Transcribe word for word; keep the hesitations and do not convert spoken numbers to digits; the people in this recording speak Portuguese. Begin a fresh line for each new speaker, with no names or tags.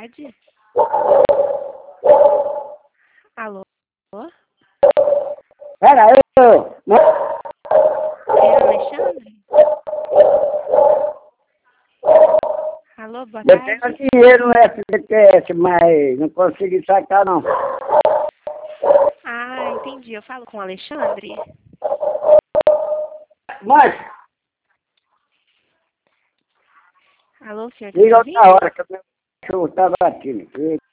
tarde. Alô?
Pera aí, não.
É Alexandre? Alô, boa
Eu tenho
tarde.
dinheiro no F G T S, mas não consegui sacar não.
Ah, entendi. Eu falo com o Alexandre?
Mas,
Alô, senhor, tá me
liga outra
ouvindo?
hora que o meu cachorro tá batendo.